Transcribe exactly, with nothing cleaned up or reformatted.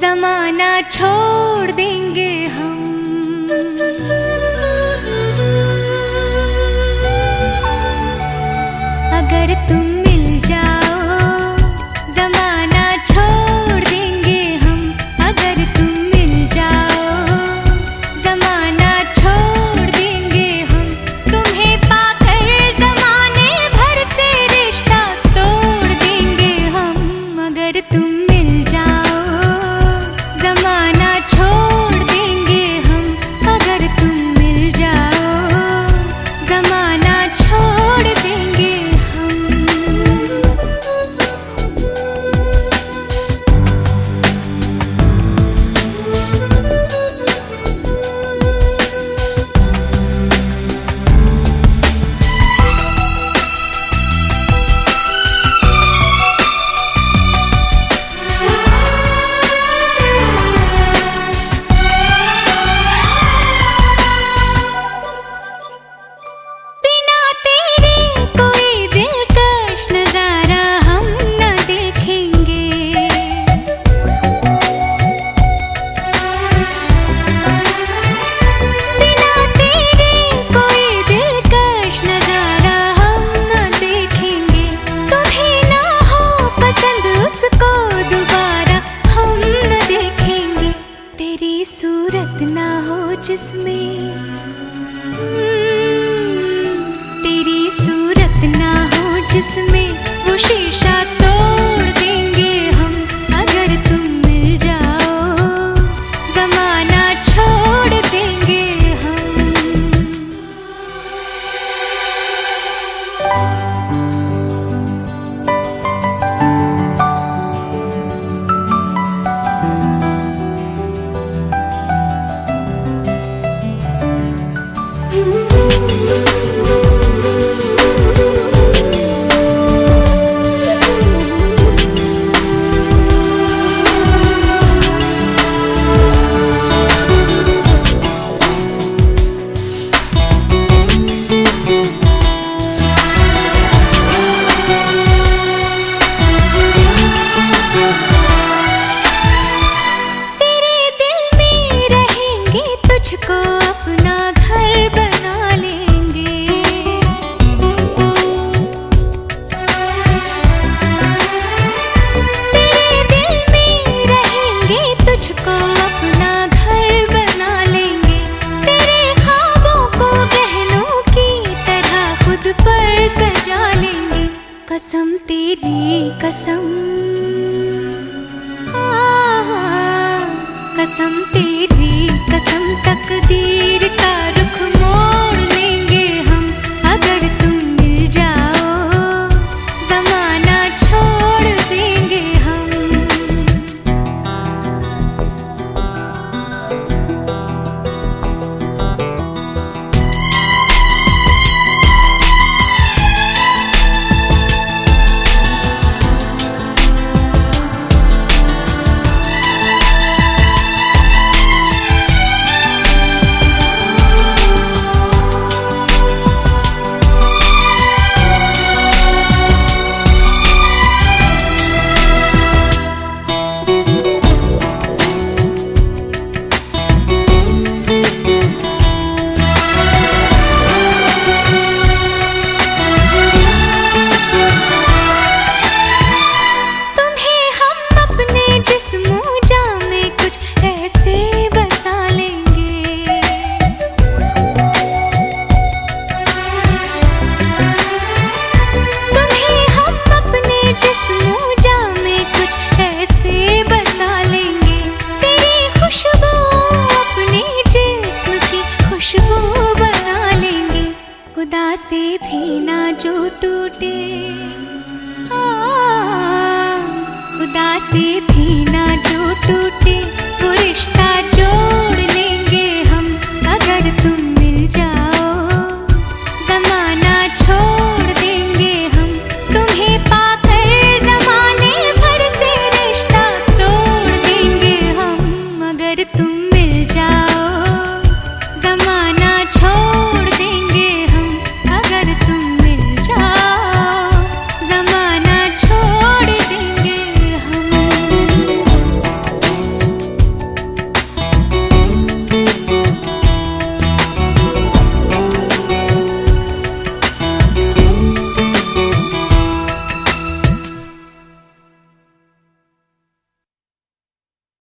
जमाना छोड़ देंगे हम। अगर तुम मिल जाओ जमाना छोड़ देंगे हम। अगर तुम मिल जाओ जमाना छोड़ देंगे हम। तुम्हें पाकर जमाने भर से रिश्ता तोड़ देंगे हम। अगर तुम मिल जाओ जमाना छोड़ देंगे हम। अगर तुम मिल जाओ जमाना छोड़ देंगे हम। बिना तेरे कोई दिलकश नजारा हम न देखेंगे। बिना तेरे कोई दिलकश नजारा हम न देखेंगे। तुम्हें ना हो पसंद उसको दोबारा हम न देखेंगे। तेरी सूरत ना हो जिसमें तेरी सूरत ना हो जिसमें वो शीशा तोड़ देंगे हम। अगर तुम मिल जाओ जमाना छोड़ देंगे हम। तेरे दिल में रहेंगे तुझको अपना घर बना लेंगे। तेरे दिल में रहेंगे तुझको अपना घर बना लेंगे। तेरे ख्वाबों को बहनों की तरह खुद पर सजा लेंगे। कसम तेरी कसम आ, कसम तेरी कसम तकदीर का